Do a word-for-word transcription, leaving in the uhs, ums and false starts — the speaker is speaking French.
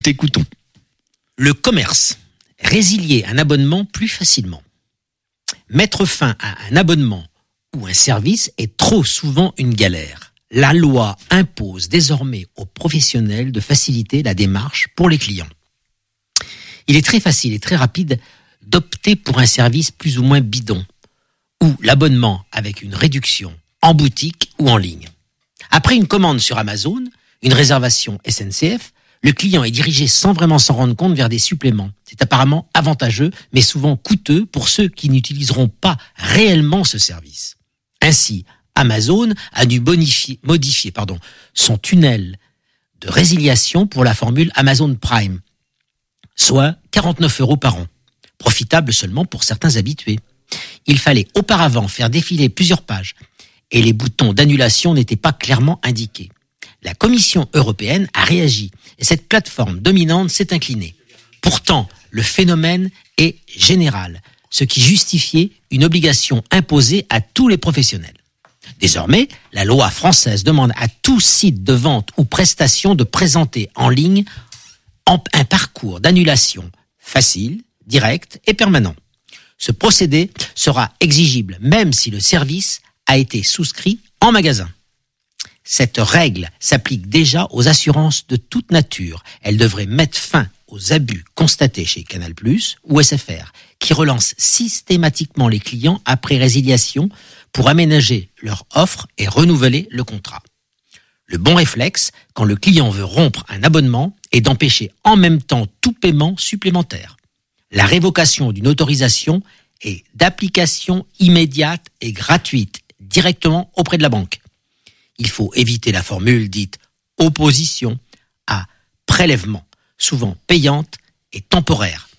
Écoutons. Le commerce. Résilier un abonnement plus facilement. Mettre fin à un abonnement ou un service est trop souvent une galère. La loi impose désormais aux professionnels de faciliter la démarche pour les clients. Il est très facile et très rapide d'opter pour un service plus ou moins bidon ou l'abonnement avec une réduction en boutique ou en ligne. Après une commande sur Amazon, une réservation S N C F, le client est dirigé sans vraiment s'en rendre compte vers des suppléments. C'est apparemment avantageux, mais souvent coûteux pour ceux qui n'utiliseront pas réellement ce service. Ainsi, Amazon a dû bonifier, modifier pardon, son tunnel de résiliation pour la formule Amazon Prime, soit quarante-neuf euros par an, profitable seulement pour certains habitués. Il fallait auparavant faire défiler plusieurs pages et les boutons d'annulation n'étaient pas clairement indiqués. La Commission européenne a réagi et cette plateforme dominante s'est inclinée. Pourtant, le phénomène est général, ce qui justifiait une obligation imposée à tous les professionnels. Désormais, la loi française demande à tout site de vente ou prestation de présenter en ligne un parcours d'annulation facile, direct et permanent. Ce procédé sera exigible même si le service a été souscrit en magasin. Cette règle s'applique déjà aux assurances de toute nature. Elle devrait mettre fin aux abus constatés chez Canal plus ou S F R, qui relancent systématiquement les clients après résiliation pour aménager leur offre et renouveler le contrat. Le bon réflexe, quand le client veut rompre un abonnement, est d'empêcher en même temps tout paiement supplémentaire. La révocation d'une autorisation est d'application immédiate et gratuite, directement auprès de la banque. Il faut éviter la formule dite opposition à prélèvement, souvent payante et temporaire.